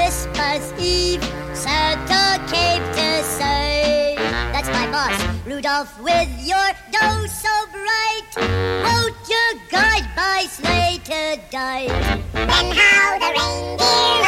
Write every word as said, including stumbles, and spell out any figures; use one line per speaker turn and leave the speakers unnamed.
Christmas Eve, Santa came to say, that's my boss, Rudolph, with your nose so bright, won't you guide my sleigh tonight? Then how the reindeer